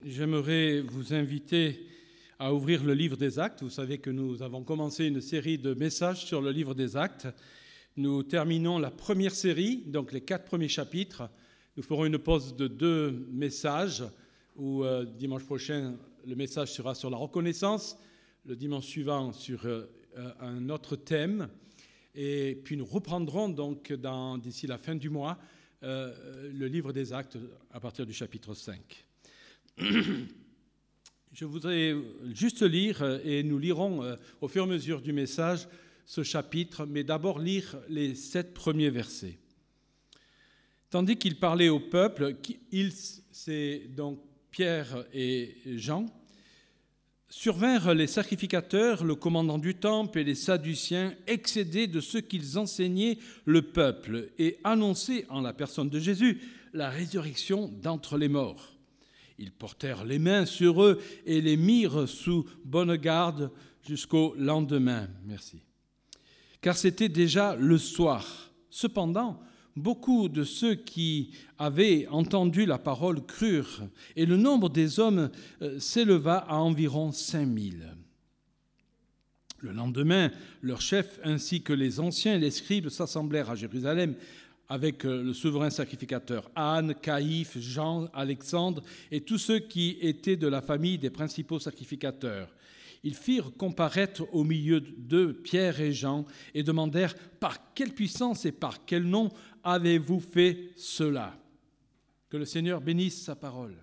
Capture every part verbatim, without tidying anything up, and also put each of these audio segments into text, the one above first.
J'aimerais vous inviter à ouvrir le livre des Actes. Vous savez que nous avons commencé une série de messages sur le livre des Actes. Nous terminons la première série, donc les quatre premiers chapitres. Nous ferons une pause de deux messages, où euh, dimanche prochain, le message sera sur la reconnaissance, le dimanche suivant sur euh, un autre thème. Et puis nous reprendrons donc dans, d'ici la fin du mois euh, le livre des Actes à partir du chapitre cinq. Je voudrais juste lire, et nous lirons euh, au fur et à mesure du message ce chapitre, mais d'abord lire les sept premiers versets. Tandis qu'il parlait au peuple, ils, c'est donc Pierre et Jean, survinrent les sacrificateurs, le commandant du temple et les Sadduciens, excédés de ce qu'ils enseignaient le peuple, et annonçaient en la personne de Jésus la résurrection d'entre les morts. Ils portèrent les mains sur eux et les mirent sous bonne garde jusqu'au lendemain. Merci. Car c'était déjà le soir. Cependant, beaucoup de ceux qui avaient entendu la parole crurent, et le nombre des hommes s'éleva à environ cinq mille. Le lendemain, leurs chefs ainsi que les anciens et les scribes s'assemblèrent à Jérusalem avec le souverain sacrificateur Anne, Caïphe, Jean, Alexandre et tous ceux qui étaient de la famille des principaux sacrificateurs. Ils firent comparaître au milieu d'eux Pierre et Jean et demandèrent « Par quelle puissance et par quel nom avez-vous fait cela ?» Que le Seigneur bénisse sa parole.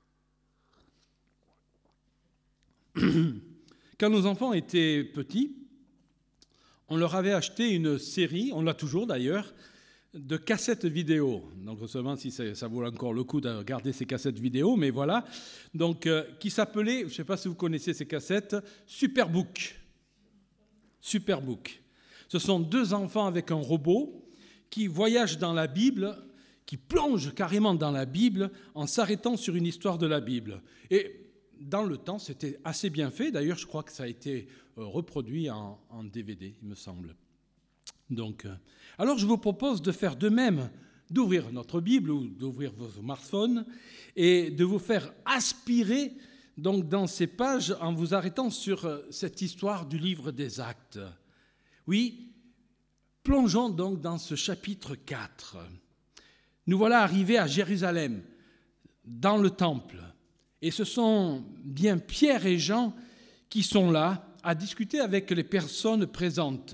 Quand nos enfants étaient petits, on leur avait acheté une série, on l'a toujours d'ailleurs, de cassettes vidéo. Donc, seulement si ça, ça vaut encore le coup de regarder ces cassettes vidéo, mais voilà. Donc, euh, qui s'appelait, je ne sais pas si vous connaissez ces cassettes, Superbook. Superbook. Ce sont deux enfants avec un robot qui voyagent dans la Bible, qui plongent carrément dans la Bible en s'arrêtant sur une histoire de la Bible. Et dans le temps, c'était assez bien fait. D'ailleurs, je crois que ça a été reproduit en, en D V D, il me semble. Donc, alors je vous propose de faire de même, d'ouvrir notre Bible ou d'ouvrir vos smartphones et de vous faire aspirer donc, dans ces pages en vous arrêtant sur cette histoire du livre des Actes. Oui, plongeons donc dans ce chapitre quatre. Nous voilà arrivés à Jérusalem, dans le temple. Et ce sont bien Pierre et Jean qui sont là à discuter avec les personnes présentes.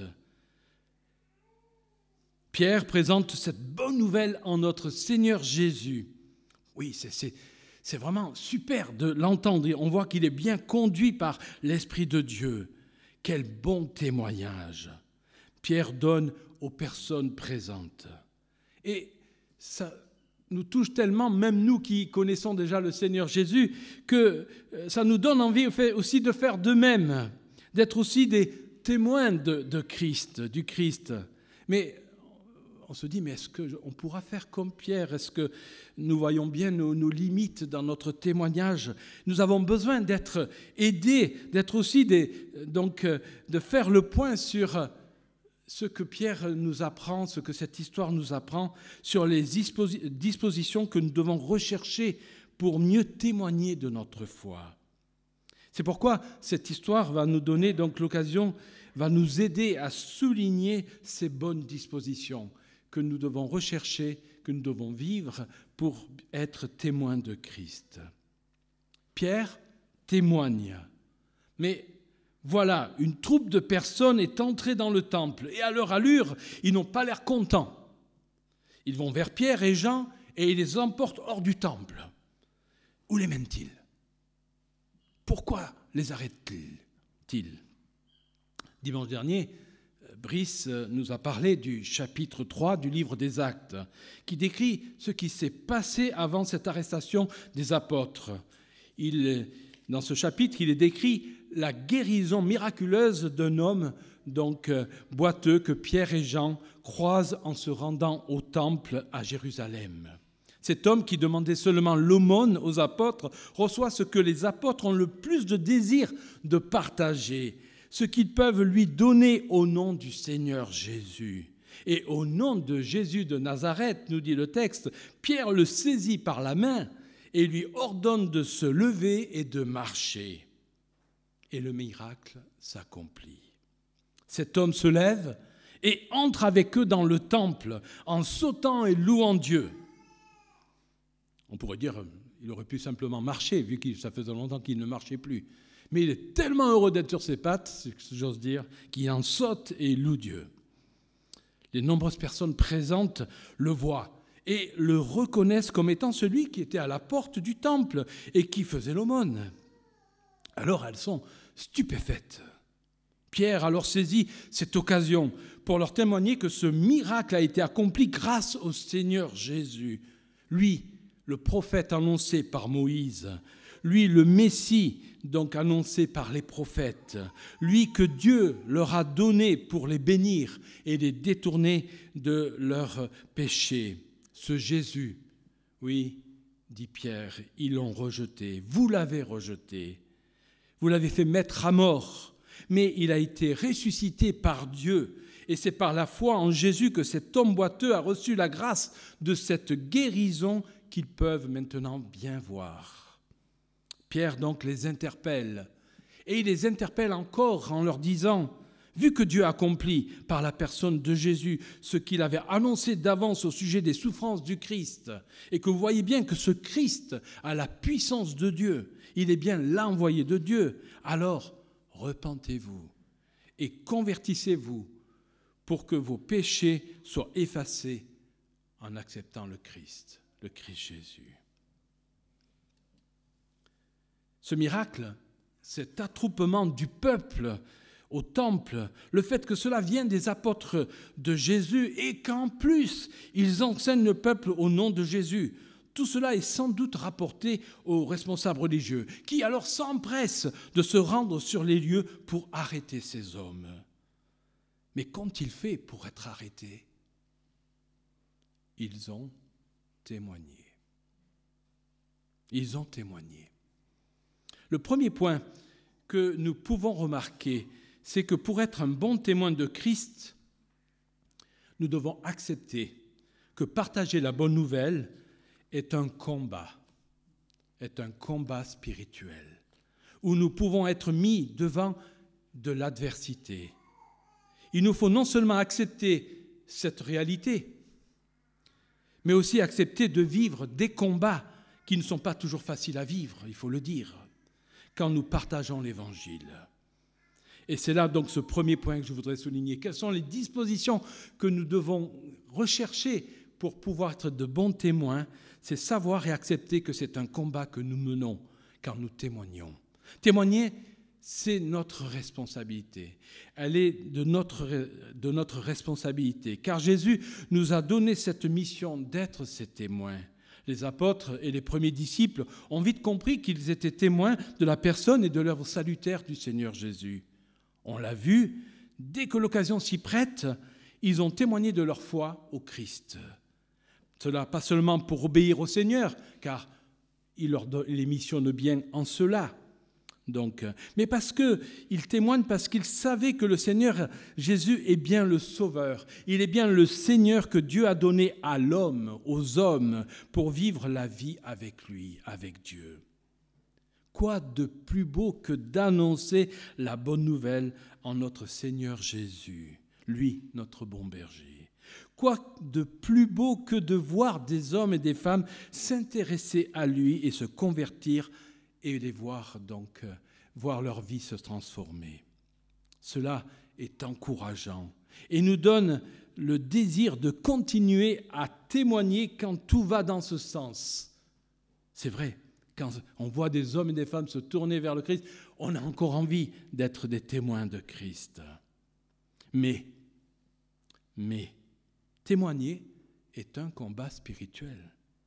Pierre présente cette bonne nouvelle en notre Seigneur Jésus. Oui, c'est, c'est, c'est vraiment super de l'entendre. On voit qu'il est bien conduit par l'Esprit de Dieu. Quel bon témoignage Pierre donne aux personnes présentes. Et ça nous touche tellement, même nous qui connaissons déjà le Seigneur Jésus, que ça nous donne envie aussi de faire de même, d'être aussi des témoins de, de Christ, du Christ. Mais on se dit, mais est-ce qu'on pourra faire comme Pierre ? Est-ce que nous voyons bien nos, nos limites dans notre témoignage ? Nous avons besoin d'être aidés, d'être aussi des, donc, de faire le point sur ce que Pierre nous apprend, ce que cette histoire nous apprend, sur les dispositions que nous devons rechercher pour mieux témoigner de notre foi. C'est pourquoi cette histoire va nous donner donc l'occasion, va nous aider à souligner ces bonnes dispositions que nous devons rechercher, que nous devons vivre pour être témoins de Christ. Pierre témoigne, mais voilà, une troupe de personnes est entrée dans le temple, et à leur allure, ils n'ont pas l'air contents. Ils vont vers Pierre et Jean, et ils les emportent hors du temple. Où les mènent-ils ? Pourquoi les arrêtent-ils ? Dimanche dernier, Brice nous a parlé du chapitre trois du livre des Actes, qui décrit ce qui s'est passé avant cette arrestation des apôtres. Il, dans ce chapitre, il est décrit la guérison miraculeuse d'un homme donc boiteux que Pierre et Jean croisent en se rendant au temple à Jérusalem. Cet homme qui demandait seulement l'aumône aux apôtres reçoit ce que les apôtres ont le plus de désir de partager, ce qu'ils peuvent lui donner au nom du Seigneur Jésus. Et au nom de Jésus de Nazareth, nous dit le texte, Pierre le saisit par la main et lui ordonne de se lever et de marcher. Et le miracle s'accomplit. Cet homme se lève et entre avec eux dans le temple en sautant et louant Dieu. On pourrait dire qu'il aurait pu simplement marcher, vu que ça faisait longtemps qu'il ne marchait plus. Mais il est tellement heureux d'être sur ses pattes, si j'ose dire, qu'il en saute et loue Dieu. Les nombreuses personnes présentes le voient et le reconnaissent comme étant celui qui était à la porte du temple et qui faisait l'aumône. Alors elles sont stupéfaites. Pierre alors saisit cette occasion pour leur témoigner que ce miracle a été accompli grâce au Seigneur Jésus. Lui, le prophète annoncé par Moïse, lui, le Messie, donc annoncé par les prophètes, lui que Dieu leur a donné pour les bénir et les détourner de leurs péchés. Ce Jésus, oui, dit Pierre, ils l'ont rejeté, vous l'avez rejeté, vous l'avez fait mettre à mort, mais il a été ressuscité par Dieu. Et c'est par la foi en Jésus que cet homme boiteux a reçu la grâce de cette guérison qu'ils peuvent maintenant bien voir. Pierre donc les interpelle, et il les interpelle encore en leur disant, vu que Dieu accomplit par la personne de Jésus ce qu'il avait annoncé d'avance au sujet des souffrances du Christ, et que vous voyez bien que ce Christ a la puissance de Dieu, il est bien l'envoyé de Dieu, alors repentez-vous et convertissez-vous pour que vos péchés soient effacés en acceptant le Christ, le Christ Jésus. Ce miracle, cet attroupement du peuple au temple, le fait que cela vienne des apôtres de Jésus et qu'en plus, ils enseignent le peuple au nom de Jésus, tout cela est sans doute rapporté aux responsables religieux, qui alors s'empressent de se rendre sur les lieux pour arrêter ces hommes. Mais qu'ont-ils fait pour être arrêtés ? Ils ont témoigné. Ils ont témoigné. Le premier point que nous pouvons remarquer, c'est que pour être un bon témoin de Christ, nous devons accepter que partager la bonne nouvelle est un combat, est un combat spirituel, où nous pouvons être mis devant de l'adversité. Il nous faut non seulement accepter cette réalité, mais aussi accepter de vivre des combats qui ne sont pas toujours faciles à vivre, il faut le dire, quand nous partageons l'Évangile. Et c'est là donc ce premier point que je voudrais souligner. Quelles sont les dispositions que nous devons rechercher pour pouvoir être de bons témoins ? C'est savoir et accepter que c'est un combat que nous menons quand nous témoignons. Témoigner, c'est notre responsabilité. Elle est de notre, de notre responsabilité, car Jésus nous a donné cette mission d'être ses témoins. Les apôtres et les premiers disciples ont vite compris qu'ils étaient témoins de la personne et de l'œuvre salutaire du Seigneur Jésus. On l'a vu, dès que l'occasion s'y prête, ils ont témoigné de leur foi au Christ. Cela pas seulement pour obéir au Seigneur, car il leur les missionne bien en cela, donc, mais parce qu'ils témoignent, parce qu'ils savaient que le Seigneur Jésus est bien le Sauveur. Il est bien le Seigneur que Dieu a donné à l'homme, aux hommes, pour vivre la vie avec lui, avec Dieu. Quoi de plus beau que d'annoncer la bonne nouvelle en notre Seigneur Jésus, lui, notre bon berger. Quoi de plus beau que de voir des hommes et des femmes s'intéresser à lui et se convertir et les voir donc, euh, voir leur vie se transformer. Cela est encourageant et nous donne le désir de continuer à témoigner quand tout va dans ce sens. C'est vrai, quand on voit des hommes et des femmes se tourner vers le Christ, on a encore envie d'être des témoins de Christ. Mais, mais, témoigner est un combat spirituel.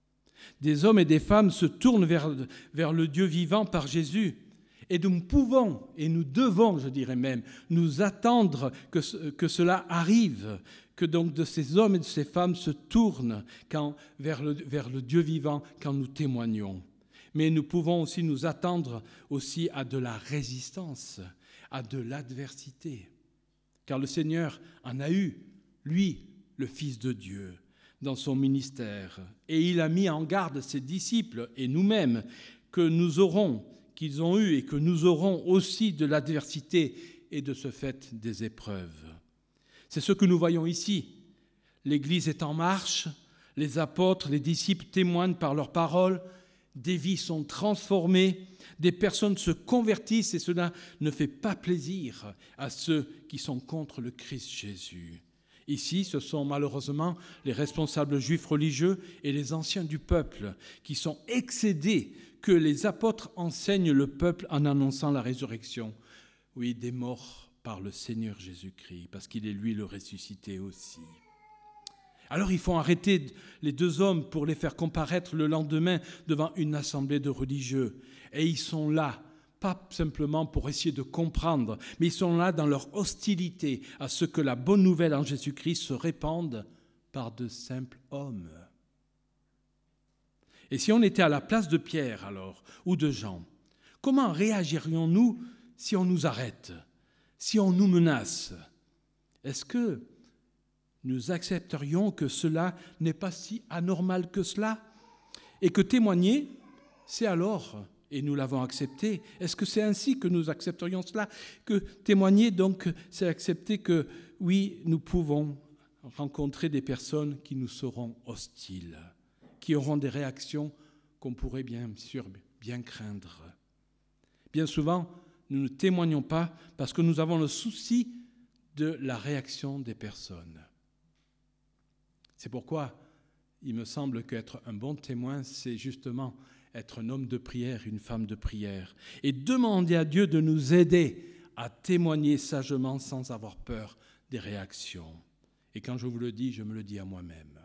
Des hommes et des femmes se tournent vers, vers le Dieu vivant par Jésus. Et nous pouvons, et nous devons, je dirais même, nous attendre que, que cela arrive, que donc de ces hommes et de ces femmes se tournent quand, vers, le, vers le Dieu vivant quand nous témoignons. Mais nous pouvons aussi nous attendre aussi à de la résistance, à de l'adversité. Car le Seigneur en a eu, lui, le Fils de Dieu. dans son ministère. Et il a mis en garde ses disciples et nous-mêmes que nous aurons, qu'ils ont eu et que nous aurons aussi de l'adversité et de ce fait des épreuves. C'est ce que nous voyons ici. L'Église est en marche, les apôtres, les disciples témoignent par leurs paroles, des vies sont transformées, des personnes se convertissent et cela ne fait pas plaisir à ceux qui sont contre le Christ Jésus. Ici, ce sont malheureusement les responsables juifs religieux et les anciens du peuple qui sont excédés que les apôtres enseignent le peuple en annonçant la résurrection, oui, des morts par le Seigneur Jésus-Christ, parce qu'il est lui le ressuscité aussi. Alors ils font arrêter les deux hommes pour les faire comparaître le lendemain devant une assemblée de religieux. Et ils sont là, pas simplement pour essayer de comprendre, mais ils sont là dans leur hostilité à ce que la bonne nouvelle en Jésus-Christ se répande par de simples hommes. Et si on était à la place de Pierre alors, ou de Jean, comment réagirions-nous si on nous arrête, si on nous menace? Est-ce que nous accepterions que cela n'est pas si anormal que cela? Et que témoigner, c'est alors, et nous l'avons accepté, est-ce que c'est ainsi que nous accepterions cela? Que témoigner, donc, c'est accepter que, oui, nous pouvons rencontrer des personnes qui nous seront hostiles, qui auront des réactions qu'on pourrait bien sûr bien craindre. Bien souvent, nous ne témoignons pas parce que nous avons le souci de la réaction des personnes. C'est pourquoi il me semble qu'être un bon témoin, c'est justement être un homme de prière, une femme de prière, et demander à Dieu de nous aider à témoigner sagement sans avoir peur des réactions. Et quand je vous le dis, je me le dis à moi-même.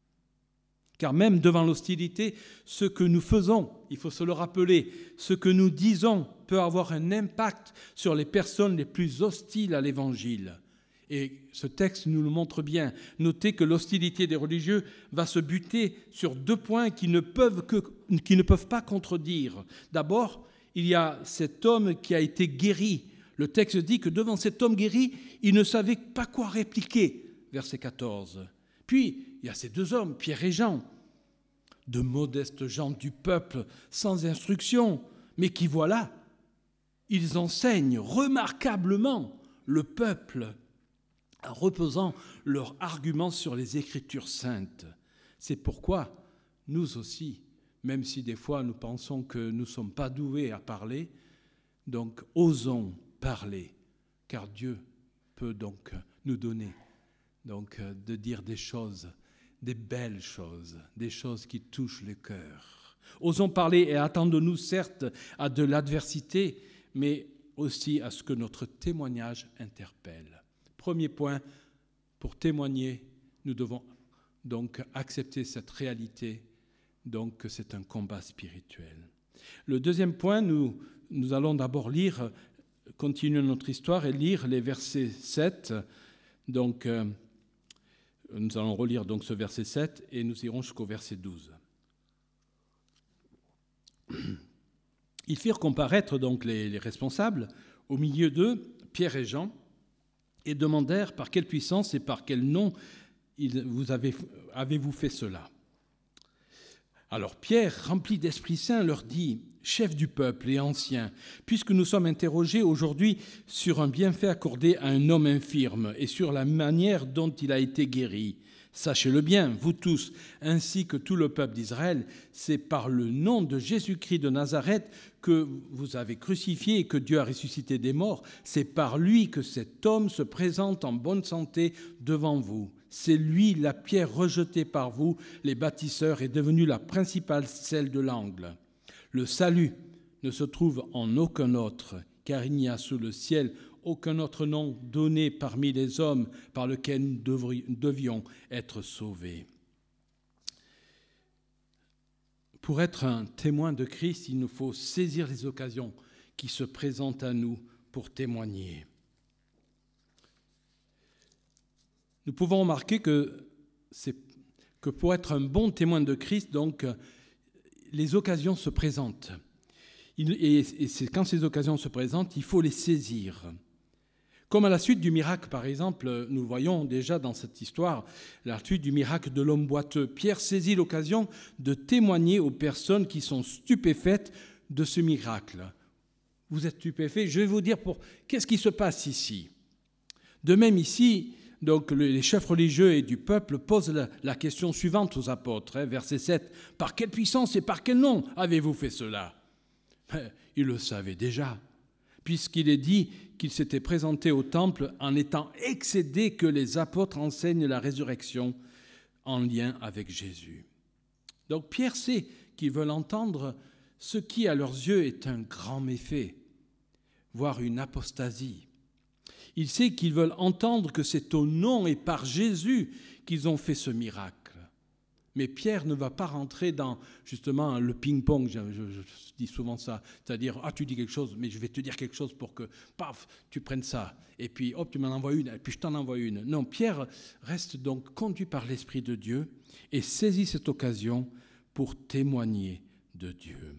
Car même devant l'hostilité, ce que nous faisons, il faut se le rappeler, ce que nous disons peut avoir un impact sur les personnes les plus hostiles à l'Évangile. Et ce texte nous le montre bien. Notez que l'hostilité des religieux va se buter sur deux points qui ne peuvent, que, qui ne peuvent pas contredire. D'abord, il y a cet homme qui a été guéri. Le texte dit que devant cet homme guéri, il ne savait pas quoi répliquer. Verset quatorze. Puis, il y a ces deux hommes, Pierre et Jean, de modestes gens du peuple sans instruction, mais qui, voilà, ils enseignent remarquablement le peuple en reposant leurs arguments sur les Écritures saintes. C'est pourquoi nous aussi, même si des fois nous pensons que nous ne sommes pas doués à parler, donc osons parler, car Dieu peut donc nous donner donc de dire des choses, des belles choses, des choses qui touchent le cœur. Osons parler et attendons-nous certes à de l'adversité, mais aussi à ce que notre témoignage interpelle. Premier point, pour témoigner, nous devons donc accepter cette réalité, donc que c'est un combat spirituel. Le deuxième point, nous, nous allons d'abord lire, continuer notre histoire et lire les versets sept. Donc, euh, nous allons relire donc ce verset sept et nous irons jusqu'au verset douze. Ils firent comparaître donc les, les responsables au milieu d'eux, Pierre et Jean, et demandèrent par quelle puissance et par quel nom vous avez, avez-vous fait cela. Alors Pierre, rempli d'Esprit Saint, leur dit, « Chefs du peuple et anciens, puisque nous sommes interrogés aujourd'hui sur un bienfait accordé à un homme infirme et sur la manière dont il a été guéri, sachez-le bien, vous tous, ainsi que tout le peuple d'Israël, c'est par le nom de Jésus-Christ de Nazareth que vous avez crucifié et que Dieu a ressuscité des morts. C'est par lui que cet homme se présente en bonne santé devant vous. C'est lui, la pierre rejetée par vous, les bâtisseurs, est devenue la principale celle de l'angle. Le salut ne se trouve en aucun autre, car il n'y a sous le ciel aucun autre nom donné parmi les hommes par lequel nous devions être sauvés. » Pour être un témoin de Christ, il nous faut saisir les occasions qui se présentent à nous pour témoigner. Nous pouvons remarquer que, c'est, que pour être un bon témoin de Christ, donc, les occasions se présentent. Et c'est quand ces occasions se présentent, il faut les saisir. Comme à la suite du miracle, par exemple, nous voyons déjà dans cette histoire, la suite du miracle de l'homme boiteux. Pierre saisit l'occasion de témoigner aux personnes qui sont stupéfaites de ce miracle. Vous êtes stupéfaits, je vais vous dire pour qu'est-ce qui se passe ici. De même ici, donc les chefs religieux et du peuple posent la, la question suivante aux apôtres, hein, verset sept. « Par quelle puissance et par quel nom avez-vous fait cela ?» Ils le savaient déjà, puisqu'il est dit qu'il s'était présenté au temple en étant excédé que les apôtres enseignent la résurrection en lien avec Jésus. Donc Pierre sait qu'ils veulent entendre ce qui, à leurs yeux, est un grand méfait, voire une apostasie. Il sait qu'ils veulent entendre que c'est au nom et par Jésus qu'ils ont fait ce miracle. Mais Pierre ne va pas rentrer dans, justement, le ping-pong, je, je, je dis souvent ça, c'est-à-dire, ah, tu dis quelque chose, mais je vais te dire quelque chose pour que, paf, tu prennes ça, et puis, hop, tu m'en envoies une, et puis je t'en envoie une. Non, Pierre reste donc conduit par l'Esprit de Dieu et saisit cette occasion pour témoigner de Dieu.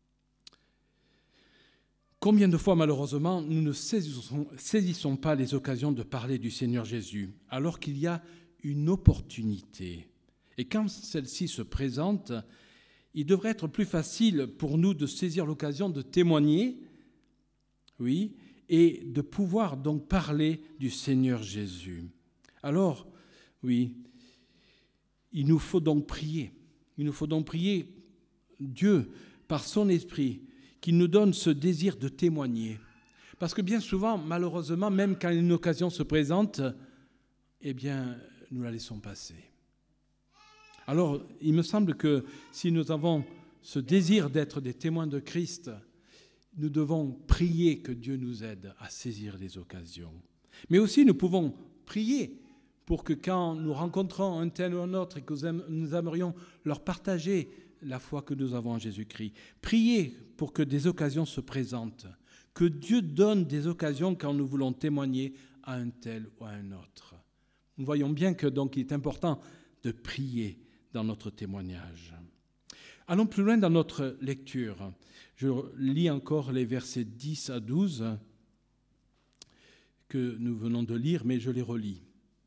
Combien de fois, malheureusement, nous ne saisissons, saisissons pas les occasions de parler du Seigneur Jésus, alors qu'il y a une opportunité. Et quand celle-ci se présente, il devrait être plus facile pour nous de saisir l'occasion de témoigner, oui, et de pouvoir donc parler du Seigneur Jésus. Alors, oui, il nous faut donc prier. Il nous faut donc prier Dieu, par son Esprit, qu'il nous donne ce désir de témoigner. Parce que bien souvent, malheureusement, même quand une occasion se présente, eh bien, nous la laissons passer. Alors, il me semble que si nous avons ce désir d'être des témoins de Christ, nous devons prier que Dieu nous aide à saisir les occasions. Mais aussi, nous pouvons prier pour que quand nous rencontrons un tel ou un autre et que nous aimerions leur partager la foi que nous avons en Jésus-Christ, prier pour que des occasions se présentent, que Dieu donne des occasions quand nous voulons témoigner à un tel ou à un autre. Nous voyons bien que donc il est important de prier dans notre témoignage. Allons plus loin dans notre lecture. Je lis encore les versets dix à douze que nous venons de lire, mais je les relis.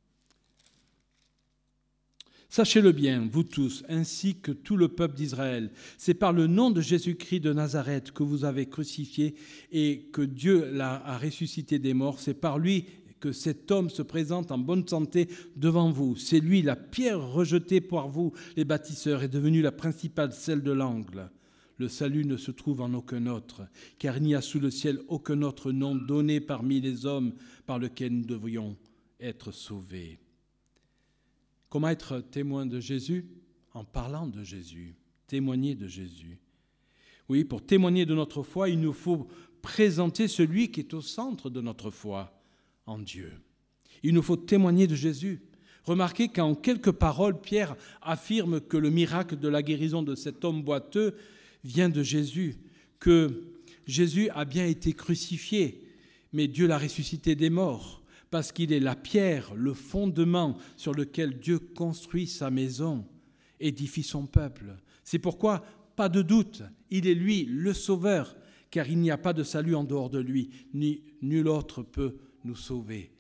Sachez-le bien, vous tous, ainsi que tout le peuple d'Israël, c'est par le nom de Jésus-Christ de Nazareth que vous avez crucifié et que Dieu l'a a ressuscité des morts. C'est par lui que cet homme se présente en bonne santé devant vous. C'est lui, la pierre rejetée par vous, les bâtisseurs, est devenue la principale, celle de l'angle. Le salut ne se trouve en aucun autre, car il n'y a sous le ciel aucun autre nom donné parmi les hommes par lequel nous devrions être sauvés. Comment être témoin de Jésus? En parlant de Jésus, témoigner de Jésus. Oui, pour témoigner de notre foi, il nous faut présenter celui qui est au centre de notre foi, en Dieu. Il nous faut témoigner de Jésus. Remarquez qu'en quelques paroles, Pierre affirme que le miracle de la guérison de cet homme boiteux vient de Jésus, que Jésus a bien été crucifié, mais Dieu l'a ressuscité des morts, parce qu'il est la pierre, le fondement sur lequel Dieu construit sa maison, édifie son peuple. C'est pourquoi, pas de doute, il est lui, le Sauveur, car il n'y a pas de salut en dehors de lui, ni nul autre peut nous sauver.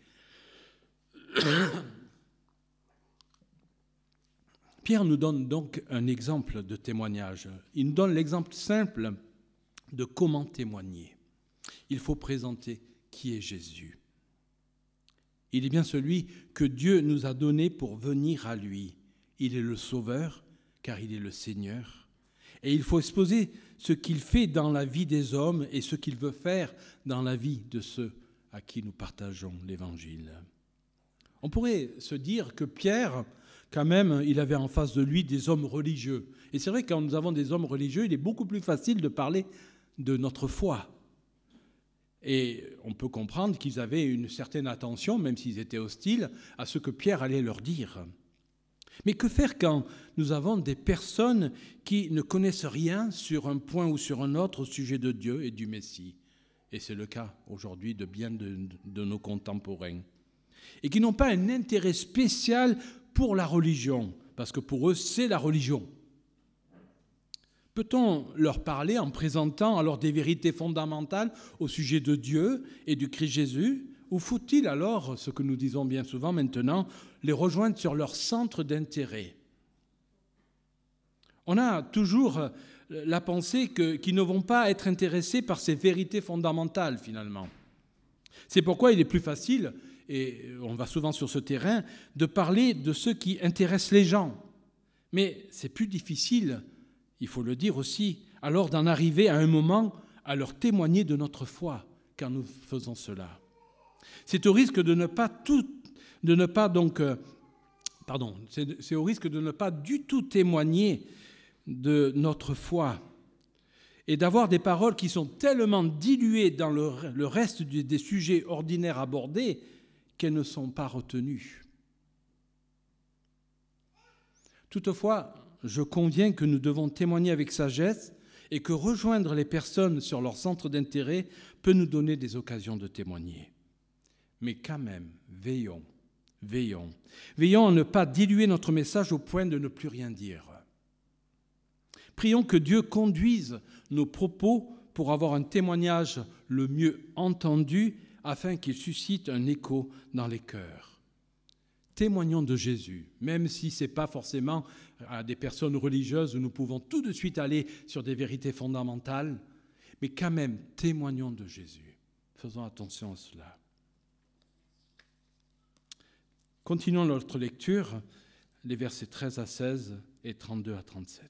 Pierre nous donne donc un exemple de témoignage. Il nous donne l'exemple simple de comment témoigner. Il faut présenter qui est Jésus. Il est bien celui que Dieu nous a donné pour venir à lui. Il est le Sauveur, car il est le Seigneur. Et il faut exposer ce qu'il fait dans la vie des hommes et ce qu'il veut faire dans la vie de ceux à qui nous partageons l'Évangile. On pourrait se dire que Pierre, quand même, il avait en face de lui des hommes religieux. Et c'est vrai que quand nous avons des hommes religieux, il est beaucoup plus facile de parler de notre foi. Et on peut comprendre qu'ils avaient une certaine attention, même s'ils étaient hostiles, à ce que Pierre allait leur dire. Mais que faire quand nous avons des personnes qui ne connaissent rien sur un point ou sur un autre au sujet de Dieu et du Messie? Et c'est le cas aujourd'hui de bien de, de nos contemporains. Et qui n'ont pas un intérêt spécial pour la religion, parce que pour eux, c'est la religion. Peut-on leur parler en présentant alors des vérités fondamentales au sujet de Dieu et du Christ Jésus? Ou faut-il alors, ce que nous disons bien souvent maintenant, les rejoindre sur leur centre d'intérêt ? On a toujours la pensée que, qu'ils ne vont pas être intéressés par ces vérités fondamentales, finalement. C'est pourquoi il est plus facile, et on va souvent sur ce terrain, de parler de ce qui intéresse les gens. Mais c'est plus difficile, il faut le dire aussi, alors d'en arriver à un moment à leur témoigner de notre foi quand nous faisons cela. C'est au risque de ne pas tout, de ne pas donc, euh, pardon, c'est, c'est au risque de ne pas du tout témoigner de notre foi et d'avoir des paroles qui sont tellement diluées dans le, le reste du, des sujets ordinaires abordés qu'elles ne sont pas retenues. Toutefois, je conviens que nous devons témoigner avec sagesse et que rejoindre les personnes sur leur centre d'intérêt peut nous donner des occasions de témoigner. Mais quand même, veillons, veillons. Veillons à ne pas diluer notre message au point de ne plus rien dire. Prions que Dieu conduise nos propos pour avoir un témoignage le mieux entendu afin qu'il suscite un écho dans les cœurs. Témoignons de Jésus, même si ce n'est pas forcément à des personnes religieuses où nous pouvons tout de suite aller sur des vérités fondamentales, mais quand même, témoignons de Jésus. Faisons attention à cela. Continuons notre lecture, les versets treize à seize et trente-deux à trente-sept.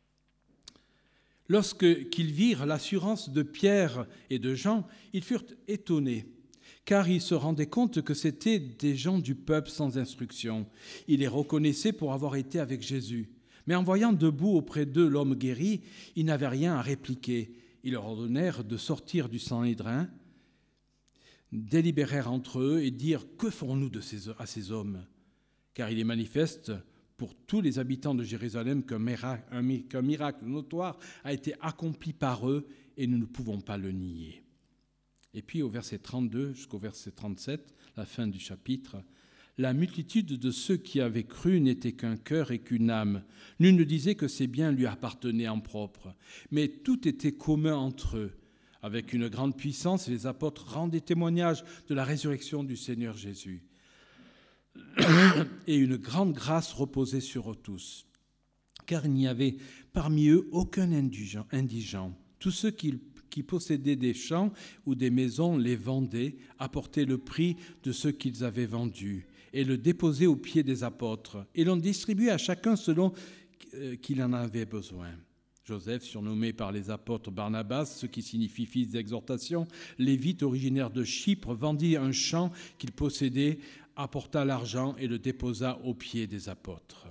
Lorsqu'ils virent l'assurance de Pierre et de Jean, ils furent étonnés, car ils se rendaient compte que c'étaient des gens du peuple sans instruction. Ils les reconnaissaient pour avoir été avec Jésus. Mais en voyant debout auprès d'eux l'homme guéri, ils n'avaient rien à répliquer. Ils leur ordonnèrent de sortir du Sanhédrin, délibérèrent entre eux et dirent « Que ferons-nous de ces, à ces hommes ?» Car il est manifeste pour tous les habitants de Jérusalem qu'un miracle, un, qu'un miracle notoire a été accompli par eux et nous ne pouvons pas le nier. Et puis au verset trente-deux jusqu'au verset trente-sept, la fin du chapitre, « La multitude de ceux qui avaient cru n'était qu'un cœur et qu'une âme. Nul ne disait que ces biens lui appartenaient en propre, mais tout était commun entre eux. Avec une grande puissance, les apôtres rendaient témoignage de la résurrection du Seigneur Jésus. Et une grande grâce reposait sur eux tous, car il n'y avait parmi eux aucun indigent. Tous ceux qui, qui possédaient des champs ou des maisons les vendaient, apportaient le prix de ce qu'ils avaient vendu et le déposaient aux pieds des apôtres, et l'on distribuait à chacun selon qu'il en avait besoin. Joseph, surnommé par les apôtres Barnabas, ce qui signifie fils d'exhortation, Lévite, originaire de Chypre, vendit un champ qu'il possédait, apporta l'argent et le déposa aux pieds des apôtres.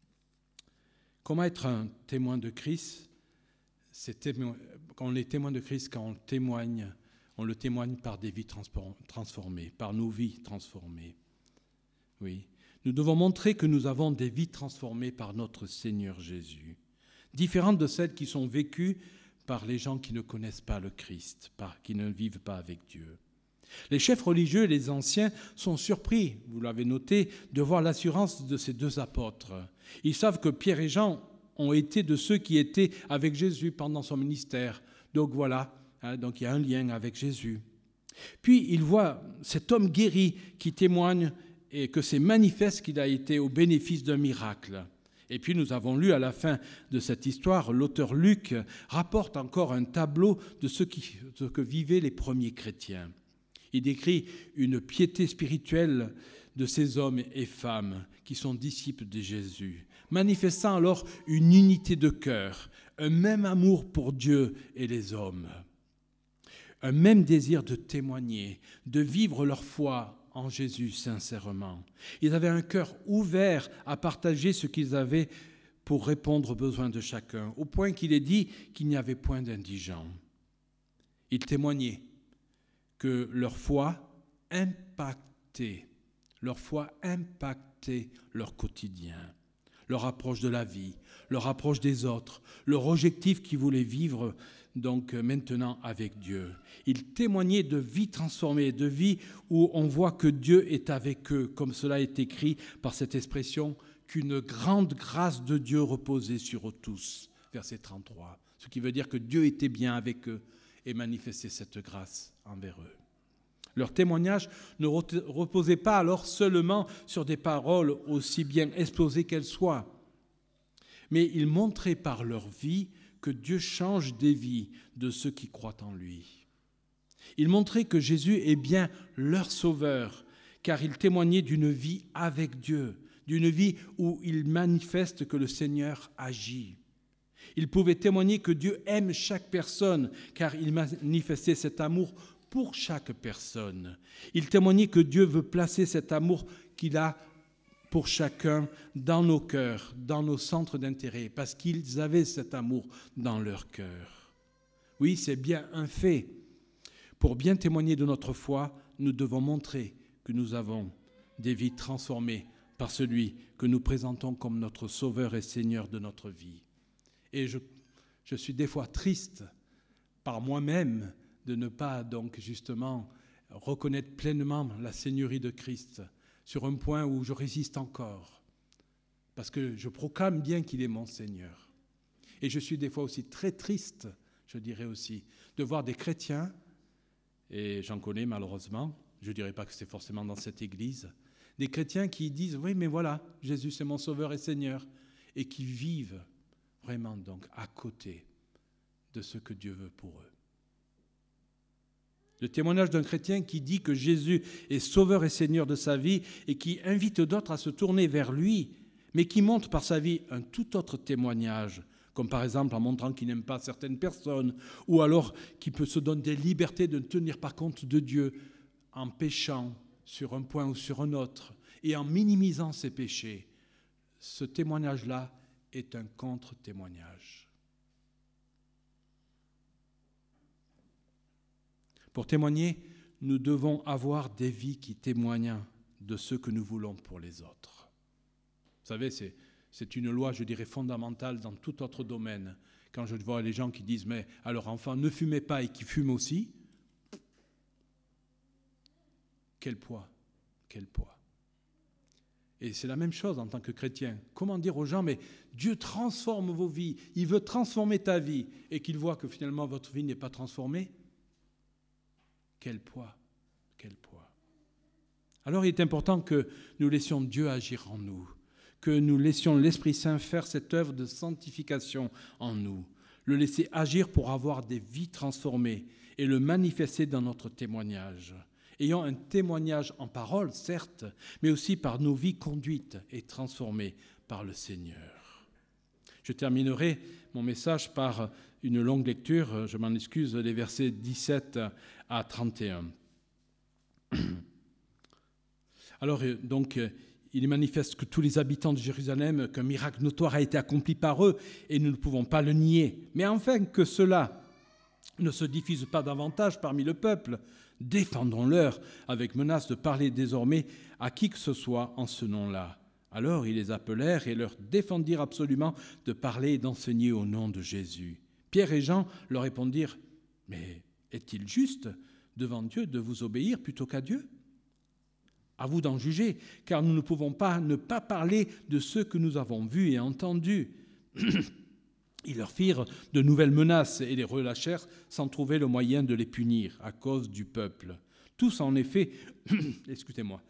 Comment être un témoin de Christ ? C'est témo... On est témoin de Christ quand on témoigne, on le témoigne par des vies transformées, par nos vies transformées. Oui, nous devons montrer que nous avons des vies transformées par notre Seigneur Jésus, différentes de celles qui sont vécues par les gens qui ne connaissent pas le Christ, par, qui ne vivent pas avec Dieu. Les chefs religieux et les anciens sont surpris, vous l'avez noté, de voir l'assurance de ces deux apôtres. Ils savent que Pierre et Jean ont été de ceux qui étaient avec Jésus pendant son ministère. Donc voilà, hein, donc il y a un lien avec Jésus. Puis ils voient cet homme guéri qui témoigne et que c'est manifeste qu'il a été au bénéfice d'un miracle. Et puis nous avons lu à la fin de cette histoire, l'auteur Luc rapporte encore un tableau de ce, qui, ce que vivaient les premiers chrétiens. Il décrit une piété spirituelle de ces hommes et femmes qui sont disciples de Jésus, manifestant alors une unité de cœur, un même amour pour Dieu et les hommes, un même désir de témoigner, de vivre leur foi en Jésus sincèrement. Ils avaient un cœur ouvert à partager ce qu'ils avaient pour répondre aux besoins de chacun, au point qu'il est dit qu'il n'y avait point d'indigents. Ils témoignaient que leur foi impactait, leur foi impactait leur quotidien, leur approche de la vie, leur approche des autres, leur objectif qu'ils voulaient vivre donc maintenant avec Dieu. Ils témoignaient de vie transformée, de vie où on voit que Dieu est avec eux, comme cela est écrit par cette expression, qu'une grande grâce de Dieu reposait sur eux tous, verset trente-trois. Ce qui veut dire que Dieu était bien avec eux et manifestait cette grâce envers eux. Leur témoignage ne reposait pas alors seulement sur des paroles aussi bien exposées qu'elles soient, mais ils montraient par leur vie que Dieu change des vies de ceux qui croient en lui. Ils montraient que Jésus est bien leur sauveur, car ils témoignaient d'une vie avec Dieu, d'une vie où ils manifestent que le Seigneur agit. Ils pouvaient témoigner que Dieu aime chaque personne, car ils manifestaient cet amour pour chaque personne. Ils témoignaient que Dieu veut placer cet amour qu'il a pour chacun dans nos cœurs, dans nos centres d'intérêt, parce qu'ils avaient cet amour dans leur cœur. Oui, c'est bien un fait. Pour bien témoigner de notre foi, nous devons montrer que nous avons des vies transformées par celui que nous présentons comme notre Sauveur et Seigneur de notre vie. Et je, je suis des fois triste par moi-même de ne pas donc justement reconnaître pleinement la Seigneurie de Christ sur un point où je résiste encore, parce que je proclame bien qu'il est mon Seigneur. Et je suis des fois aussi très triste, je dirais aussi, de voir des chrétiens, et j'en connais malheureusement, je ne dirais pas que c'est forcément dans cette église, des chrétiens qui disent « oui, mais voilà, Jésus c'est mon Sauveur et Seigneur », et qui vivent vraiment donc à côté de ce que Dieu veut pour eux. Le témoignage d'un chrétien qui dit que Jésus est Sauveur et Seigneur de sa vie et qui invite d'autres à se tourner vers lui, mais qui montre par sa vie un tout autre témoignage, comme par exemple en montrant qu'il n'aime pas certaines personnes, ou alors qui peut se donner des libertés de ne tenir pas compte de Dieu en péchant sur un point ou sur un autre et en minimisant ses péchés. Ce témoignage-là est un contre-témoignage. Pour témoigner, nous devons avoir des vies qui témoignent de ce que nous voulons pour les autres. Vous savez, c'est, c'est une loi, je dirais, fondamentale dans tout autre domaine. Quand je vois les gens qui disent « mais à leur enfant, ne fumez pas » et qui fument aussi, quel poids, quel poids. Et c'est la même chose en tant que chrétien. Comment dire aux gens « mais Dieu transforme vos vies, il veut transformer ta vie » et qu'il voit que finalement votre vie n'est pas transformée? Quel poids, quel poids. Alors il est important que nous laissions Dieu agir en nous, que nous laissions l'Esprit Saint faire cette œuvre de sanctification en nous, le laisser agir pour avoir des vies transformées et le manifester dans notre témoignage. Ayant un témoignage en parole, certes, mais aussi par nos vies conduites et transformées par le Seigneur. Je terminerai mon message par une longue lecture, je m'en excuse, les versets dix-sept à trente et un. Alors, donc, il est manifeste que tous les habitants de Jérusalem, qu'un miracle notoire a été accompli par eux, et nous ne pouvons pas le nier. Mais afin que cela ne se diffuse pas davantage parmi le peuple, défendons-leur avec menace de parler désormais à qui que ce soit en ce nom-là. Alors ils les appelèrent et leur défendirent absolument de parler et d'enseigner au nom de Jésus. Pierre et Jean leur répondirent « Mais est-il juste devant Dieu de vous obéir plutôt qu'à Dieu ? À vous d'en juger, car nous ne pouvons pas ne pas parler de ce que nous avons vu et entendu. » Ils leur firent de nouvelles menaces et les relâchèrent sans trouver le moyen de les punir à cause du peuple. Tous en effet, excusez-moi,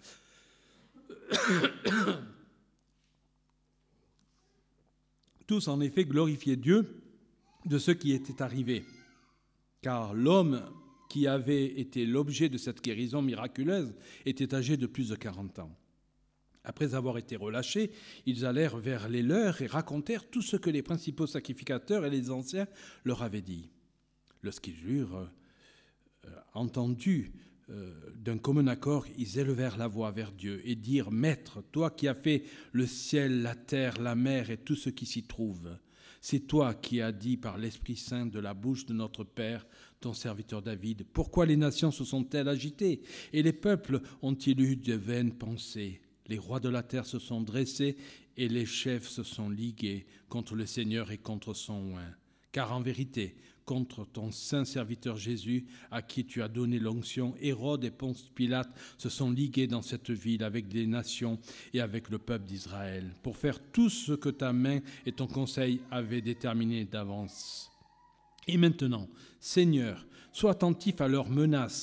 tous en effet glorifiaient Dieu de ce qui était arrivé, car l'homme qui avait été l'objet de cette guérison miraculeuse était âgé de plus de quarante ans. Après avoir été relâchés, ils allèrent vers les leurs et racontèrent tout ce que les principaux sacrificateurs et les anciens leur avaient dit. Lorsqu'ils eurent euh, entendu euh, d'un commun accord, ils élevèrent la voix vers Dieu et dirent « Maître, toi qui as fait le ciel, la terre, la mer et tout ce qui s'y trouve, c'est toi qui as dit par l'Esprit Saint de la bouche de notre Père, ton serviteur David, pourquoi les nations se sont-elles agitées et les peuples ont-ils eu de vaines pensées ? Les rois de la terre se sont dressés et les chefs se sont ligués contre le Seigneur et contre son oint. Car en vérité, contre ton saint serviteur Jésus, à qui tu as donné l'onction, Hérode et Ponce Pilate se sont ligués dans cette ville avec les nations et avec le peuple d'Israël, pour faire tout ce que ta main et ton conseil avaient déterminé d'avance. Et maintenant, Seigneur, sois attentif à leurs menaces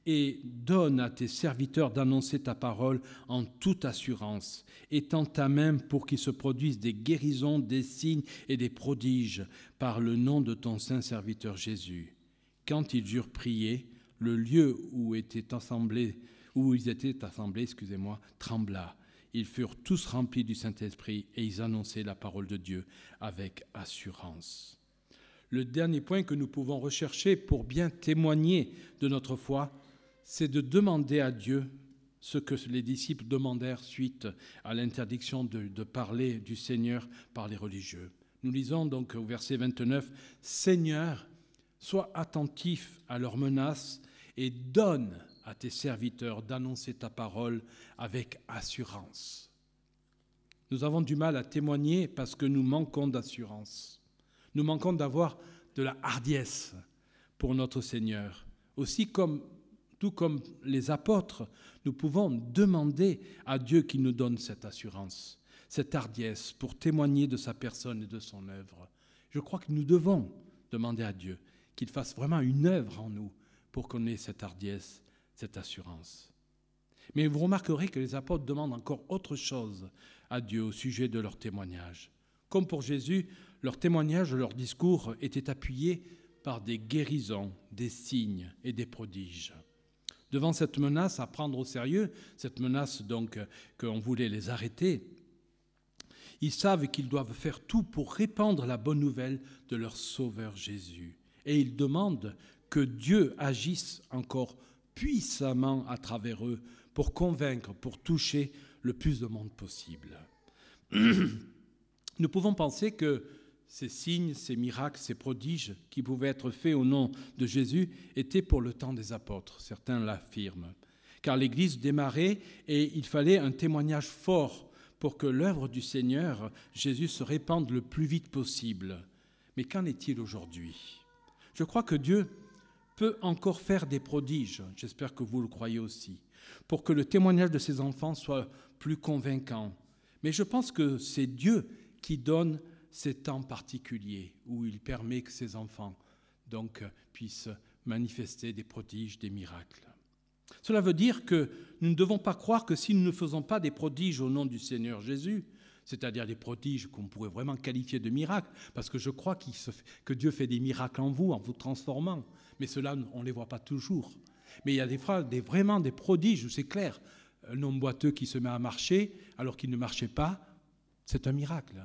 et donne à tes serviteurs d'annoncer ta parole en toute assurance. Étends ta main pour qu'il se produise des guérisons, des signes et des prodiges par le nom de ton saint serviteur Jésus. » Quand ils eurent prié, le lieu où, étaient assemblés, où ils étaient assemblés excusez-moi, trembla. Ils furent tous remplis du Saint-Esprit et ils annonçaient la parole de Dieu avec assurance. Le dernier point que nous pouvons rechercher pour bien témoigner de notre foi, c'est de demander à Dieu ce que les disciples demandèrent suite à l'interdiction de, de parler du Seigneur par les religieux. Nous lisons donc au verset vingt-neuf, « Seigneur, sois attentif à leurs menaces et donne à tes serviteurs d'annoncer ta parole avec assurance. » Nous avons du mal à témoigner parce que nous manquons d'assurance. Nous manquons d'avoir de la hardiesse pour notre Seigneur. Aussi, comme, tout comme les apôtres, nous pouvons demander à Dieu qu'il nous donne cette assurance, cette hardiesse pour témoigner de sa personne et de son œuvre. Je crois que nous devons demander à Dieu qu'il fasse vraiment une œuvre en nous pour qu'on ait cette hardiesse, cette assurance. Mais vous remarquerez que les apôtres demandent encore autre chose à Dieu au sujet de leur témoignage. Comme pour Jésus, leur témoignage, leur discours était appuyé par des guérisons, des signes et des prodiges. Devant cette menace à prendre au sérieux, cette menace donc qu'on voulait les arrêter, ils savent qu'ils doivent faire tout pour répandre la bonne nouvelle de leur Sauveur Jésus. Et ils demandent que Dieu agisse encore puissamment à travers eux pour convaincre, pour toucher le plus de monde possible. Nous pouvons penser que ces signes, ces miracles, ces prodiges qui pouvaient être faits au nom de Jésus étaient pour le temps des apôtres, certains l'affirment, car l'Église démarrait et il fallait un témoignage fort pour que l'œuvre du Seigneur Jésus se répande le plus vite possible. Mais qu'en est-il aujourd'hui ? Je crois que Dieu peut encore faire des prodiges, j'espère que vous le croyez aussi, pour que le témoignage de ses enfants soit plus convaincant. Mais je pense que c'est Dieu qui donne ces temps particuliers où il permet que ses enfants donc, puissent manifester des prodiges, des miracles. Cela veut dire que nous ne devons pas croire que si nous ne faisons pas des prodiges au nom du Seigneur Jésus, c'est-à-dire des prodiges qu'on pourrait vraiment qualifier de miracles, parce que je crois qu'il se fait, que Dieu fait des miracles en vous, en vous transformant, mais cela, on ne les voit pas toujours. Mais il y a des fois des, vraiment des prodiges où c'est clair. Un homme boiteux qui se met à marcher alors qu'il ne marchait pas, c'est un miracle.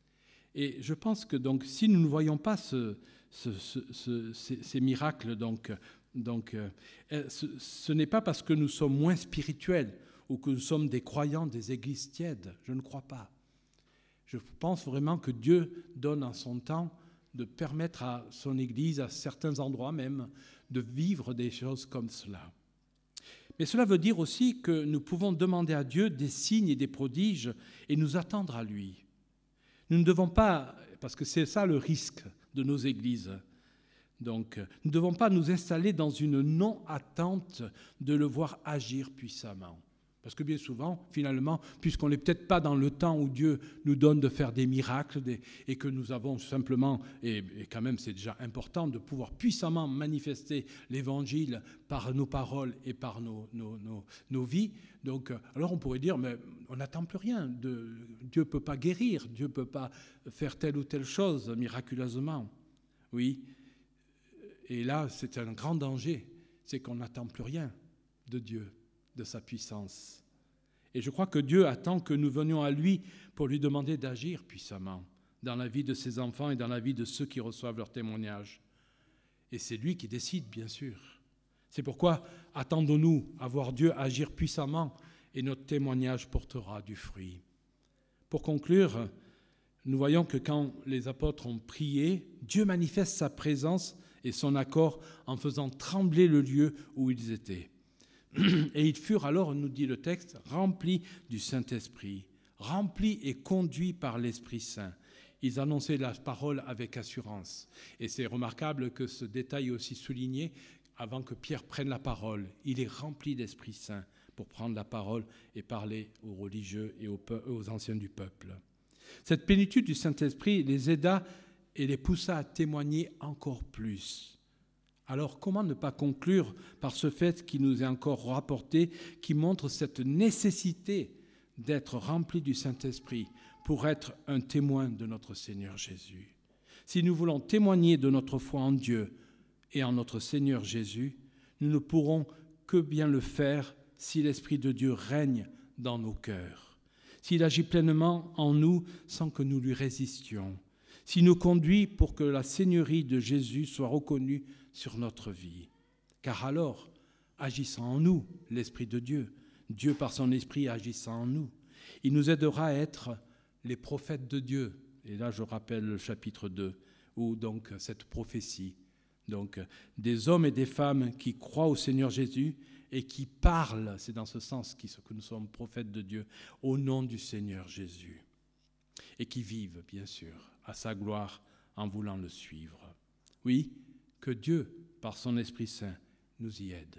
Et je pense que donc, si nous ne voyons pas ce, ce, ce, ce, ces, ces miracles, donc, donc, euh, ce, ce n'est pas parce que nous sommes moins spirituels ou que nous sommes des croyants des églises tièdes. Je ne crois pas. Je pense vraiment que Dieu donne en son temps de permettre à son Église, à certains endroits même, de vivre des choses comme cela. Mais cela veut dire aussi que nous pouvons demander à Dieu des signes et des prodiges et nous attendre à lui. Nous ne devons pas, parce que c'est ça le risque de nos églises, donc nous ne devons pas nous installer dans une non-attente de le voir agir puissamment. Parce que bien souvent, finalement, puisqu'on n'est peut-être pas dans le temps où Dieu nous donne de faire des miracles des, et que nous avons simplement, et, et quand même c'est déjà important, de pouvoir puissamment manifester l'Évangile par nos paroles et par nos, nos, nos, nos vies, donc alors on pourrait dire, mais on n'attend plus rien. De, Dieu ne peut pas guérir, Dieu ne peut pas faire telle ou telle chose miraculeusement. Oui, et là c'est un grand danger, c'est qu'on n'attend plus rien de Dieu, de sa puissance. Et je crois que Dieu attend que nous venions à lui pour lui demander d'agir puissamment dans la vie de ses enfants et dans la vie de ceux qui reçoivent leur témoignage. Et c'est lui qui décide, bien sûr. C'est pourquoi attendons-nous à voir Dieu agir puissamment et notre témoignage portera du fruit. Pour conclure, nous voyons que quand les apôtres ont prié, Dieu manifeste sa présence et son accord en faisant trembler le lieu où ils étaient. Et ils furent alors, nous dit le texte, remplis du Saint-Esprit, remplis et conduits par l'Esprit Saint. Ils annonçaient la parole avec assurance. Et c'est remarquable que ce détail est aussi souligné avant que Pierre prenne la parole. Il est rempli d'Esprit Saint pour prendre la parole et parler aux religieux et aux, peu- aux anciens du peuple. Cette plénitude du Saint-Esprit les aida et les poussa à témoigner encore plus, Alors comment ne pas conclure par ce fait qui nous est encore rapporté, qui montre cette nécessité d'être rempli du Saint-Esprit pour être un témoin de notre Seigneur Jésus. Si nous voulons témoigner de notre foi en Dieu et en notre Seigneur Jésus, nous ne pourrons que bien le faire si l'Esprit de Dieu règne dans nos cœurs, s'il agit pleinement en nous sans que nous lui résistions, s'il nous conduit pour que la Seigneurie de Jésus soit reconnue sur notre vie. Car alors, agissant en nous, l'Esprit de Dieu, Dieu par son Esprit agissant en nous, il nous aidera à être les prophètes de Dieu. Et là, je rappelle le chapitre deux, où donc cette prophétie, donc des hommes et des femmes qui croient au Seigneur Jésus et qui parlent, c'est dans ce sens que nous sommes prophètes de Dieu, au nom du Seigneur Jésus, et qui vivent, bien sûr, à sa gloire en voulant le suivre. Oui, que Dieu, par son Esprit Saint, nous y aide.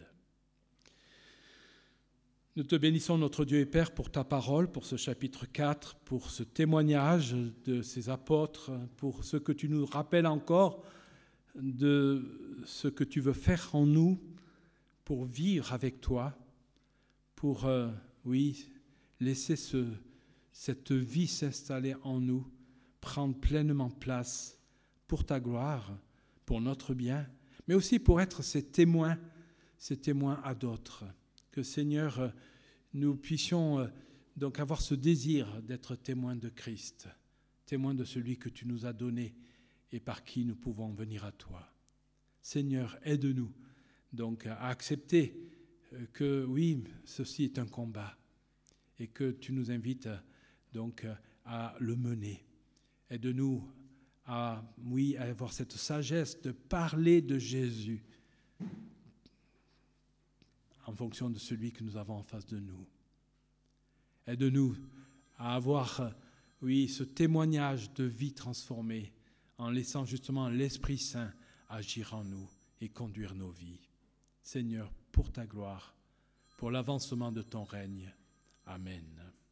Nous te bénissons, notre Dieu et Père, pour ta parole, pour ce chapitre quatre, pour ce témoignage de ces apôtres, pour ce que tu nous rappelles encore de ce que tu veux faire en nous pour vivre avec toi, pour, euh, oui, laisser ce, cette vie s'installer en nous, prendre pleinement place pour ta gloire, pour notre bien, mais aussi pour être ces témoins, ces témoins à d'autres. Que Seigneur, nous puissions donc avoir ce désir d'être témoins de Christ, témoins de celui que tu nous as donné et par qui nous pouvons venir à toi. Seigneur, aide-nous donc à accepter que oui, ceci est un combat et que tu nous invites donc à le mener. Aide-nous à, oui, à avoir cette sagesse de parler de Jésus en fonction de celui que nous avons en face de nous. Aide-nous à avoir, oui, ce témoignage de vie transformée en laissant justement l'Esprit Saint agir en nous et conduire nos vies. Seigneur, pour ta gloire, pour l'avancement de ton règne. Amen.